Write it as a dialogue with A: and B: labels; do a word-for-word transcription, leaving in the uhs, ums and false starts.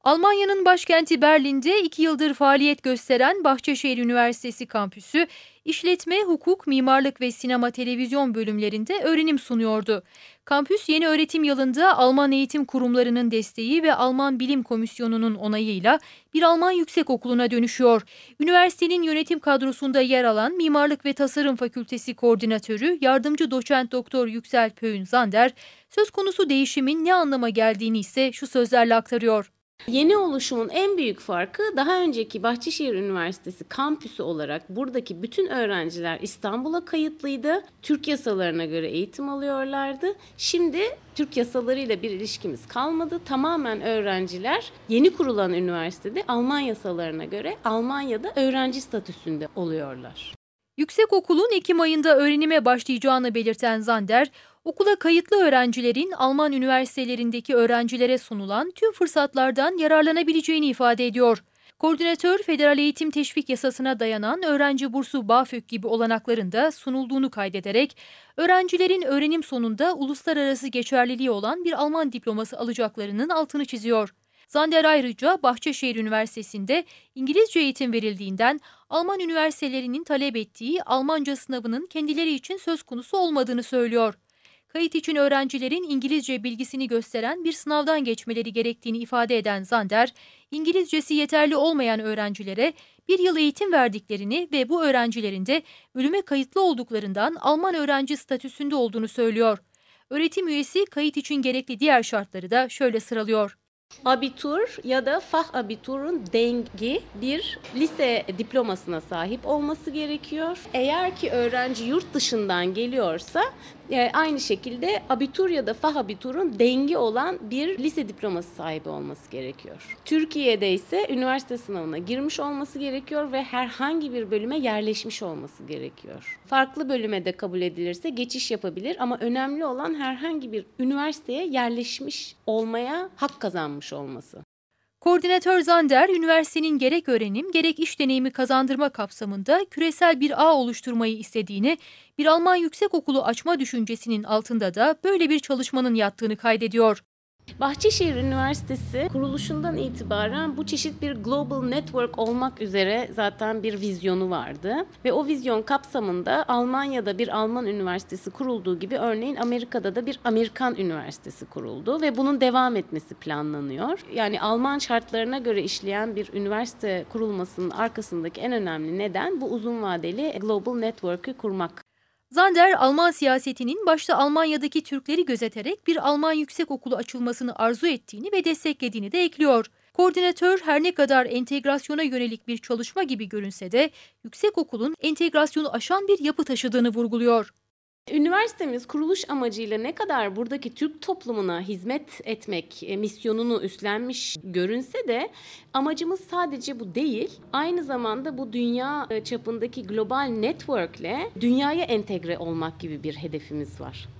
A: Almanya'nın başkenti Berlin'de iki yıldır faaliyet gösteren Bahçeşehir Üniversitesi kampüsü, işletme, hukuk, mimarlık ve sinema televizyon bölümlerinde öğrenim sunuyordu. Kampüs yeni öğretim yılında Alman eğitim kurumlarının desteği ve Alman Bilim Komisyonu'nun onayıyla bir Alman yüksekokuluna dönüşüyor. Üniversitenin yönetim kadrosunda yer alan Mimarlık ve Tasarım Fakültesi Koordinatörü Yardımcı Doçent Doktor Yüksel Pöğün-Zander, söz konusu değişimin ne anlama geldiğini ise şu sözlerle aktarıyor.
B: Yeni oluşumun en büyük farkı, daha önceki Bahçeşehir Üniversitesi kampüsü olarak buradaki bütün öğrenciler İstanbul'a kayıtlıydı. Türk yasalarına göre eğitim alıyorlardı. Şimdi Türk yasalarıyla bir ilişkimiz kalmadı. Tamamen öğrenciler yeni kurulan üniversitede Alman yasalarına göre Almanya'da öğrenci statüsünde oluyorlar.
A: Yüksekokulun Ekim ayında öğrenime başlayacağını belirten Zander, okula kayıtlı öğrencilerin Alman üniversitelerindeki öğrencilere sunulan tüm fırsatlardan yararlanabileceğini ifade ediyor. Koordinatör, Federal Eğitim Teşvik Yasası'na dayanan öğrenci bursu BAföG gibi olanakların da sunulduğunu kaydederek, öğrencilerin öğrenim sonunda uluslararası geçerliliği olan bir Alman diploması alacaklarının altını çiziyor. Zander ayrıca Bahçeşehir Üniversitesi'nde İngilizce eğitim verildiğinden Alman üniversitelerinin talep ettiği Almanca sınavının kendileri için söz konusu olmadığını söylüyor. Kayıt için öğrencilerin İngilizce bilgisini gösteren bir sınavdan geçmeleri gerektiğini ifade eden Zander, İngilizcesi yeterli olmayan öğrencilere bir yıl eğitim verdiklerini ve bu öğrencilerin de bölüme kayıtlı olduklarından Alman öğrenci statüsünde olduğunu söylüyor. Öğretim üyesi kayıt için gerekli diğer şartları da şöyle sıralıyor.
B: Abitur ya da Fachabitur'un dengi bir lise diplomasına sahip olması gerekiyor. Eğer ki öğrenci yurt dışından geliyorsa e, aynı şekilde abitur ya da Fachabitur'un dengi olan bir lise diploması sahibi olması gerekiyor. Türkiye'de ise üniversite sınavına girmiş olması gerekiyor ve herhangi bir bölüme yerleşmiş olması gerekiyor. Farklı bölüme de kabul edilirse geçiş yapabilir ama önemli olan herhangi bir üniversiteye yerleşmiş olmaya hak kazanmış olması.
A: Koordinatör Zander, üniversitenin gerek öğrenim gerek iş deneyimi kazandırma kapsamında küresel bir ağ oluşturmayı istediğini, bir Alman yüksekokulu açma düşüncesinin altında da böyle bir çalışmanın yattığını kaydediyor.
B: Bahçeşehir Üniversitesi kuruluşundan itibaren bu çeşit bir global network olmak üzere zaten bir vizyonu vardı. Ve o vizyon kapsamında Almanya'da bir Alman üniversitesi kurulduğu gibi örneğin Amerika'da da bir Amerikan üniversitesi kuruldu ve bunun devam etmesi planlanıyor. Yani Alman şartlarına göre işleyen bir üniversite kurulmasının arkasındaki en önemli neden bu uzun vadeli global network'ü kurmak.
A: Zander, Alman siyasetinin başta Almanya'daki Türkleri gözeterek bir Alman yüksekokulu açılmasını arzu ettiğini ve desteklediğini de ekliyor. Koordinatör, her ne kadar entegrasyona yönelik bir çalışma gibi görünse de yüksekokulun entegrasyonu aşan bir yapı taşıdığını vurguluyor.
B: Üniversitemiz kuruluş amacıyla ne kadar buradaki Türk toplumuna hizmet etmek e, misyonunu üstlenmiş görünse de amacımız sadece bu değil. Aynı zamanda bu dünya çapındaki global network'le dünyaya entegre olmak gibi bir hedefimiz var.